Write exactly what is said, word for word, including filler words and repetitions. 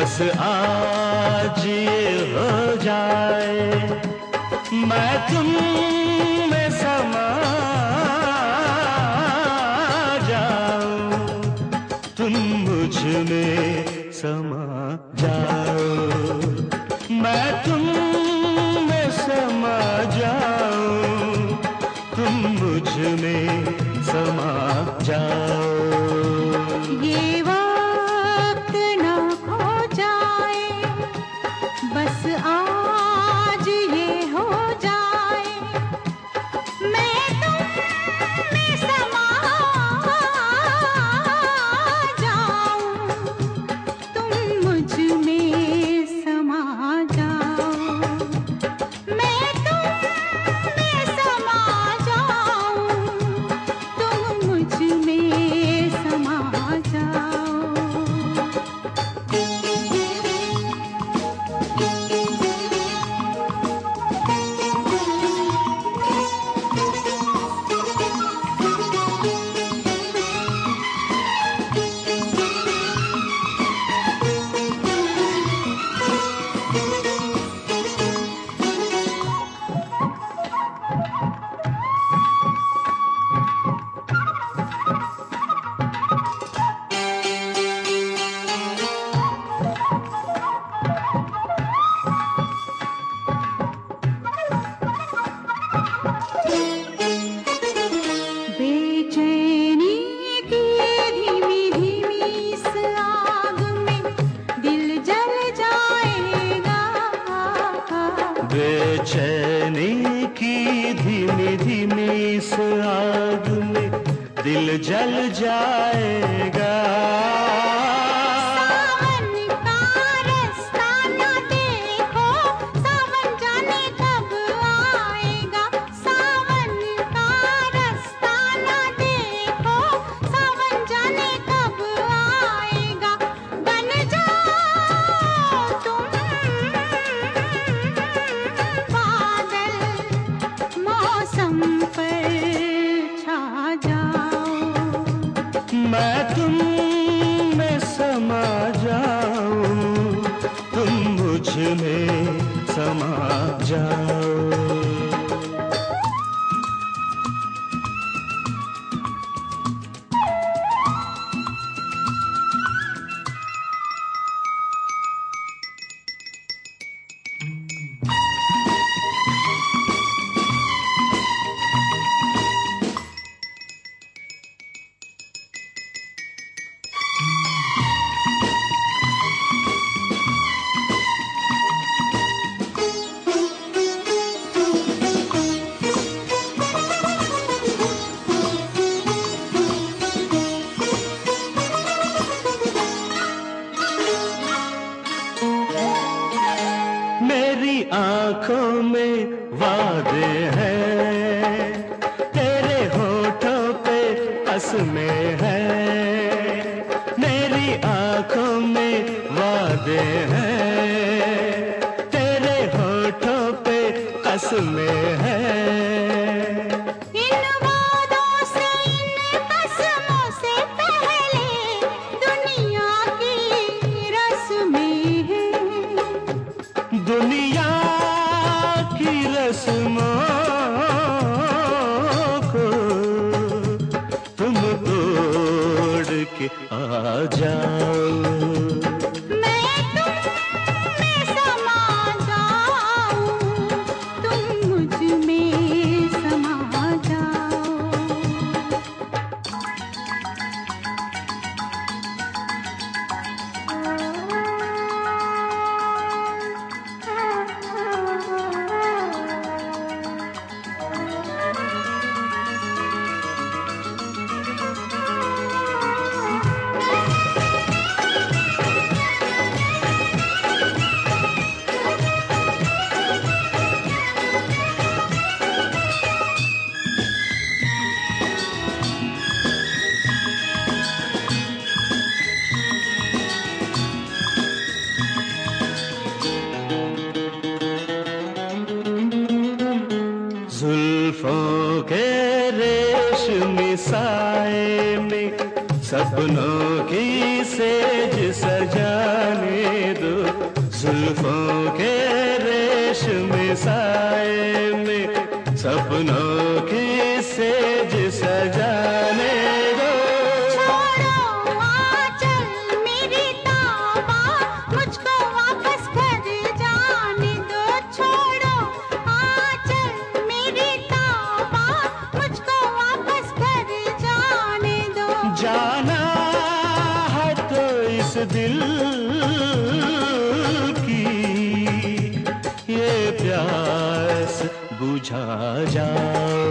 बस आज ये हो जाए मैं तुम में समा जाऊं, तुम मुझ में समा जाओ, मैं तुम में समा जाऊं, तुम मुझ में समा जाओ। ये वक्त ना खो जाए, बस आज ये हो जाए मैं तुम में समा जाऊं, तुम मुझ में समा जाओ, मैं तुम में समा जाऊं, तुम मुझ में समा जाओ। बेचैनी की धीमी धीमी इस आग में दिल जल जाएगा, बेचैनी की धीमी धीमी इस आग में दिल जल जाएगा। सावन का रास्ता ना देखो, सावन जाने कब आएगा, सावन का रास्ता ना देखो, सावन जाने कब आएगा, बन जाओ तुम बादल, मौसम पर छा जाओ, मैं तुम में समा जाऊं, तुम मुझ में समा जाओ। मेरी आंखों में वादे हैं, तेरे होठों पे कसमें हैं, मेरी आंखों में वादे हैं, तेरे होठों पे कसमें हैं। इन वादों से इन कसमों से पहले दुनिया की रस्में हैं, दुनिया की रस्मों को तुम तोड़ के आ जाओ, मैं तुम में समा जाऊं, तुम मुझ में समा जाओ। जुल्फों के रेशमी साए में सपनों की सेज सजाने दो, जुल्फों के रेशमी साए में सपनों की सेज सजाने दो। छोड़ो आंचल मेरी ताबा, मुझको वापस घर जाने दो। छोड़ो आंचल मेरी ताबा, मुझको वापस घर जाने दो। जाना है तो इस दिल की ये प्यास बुझा जाओ।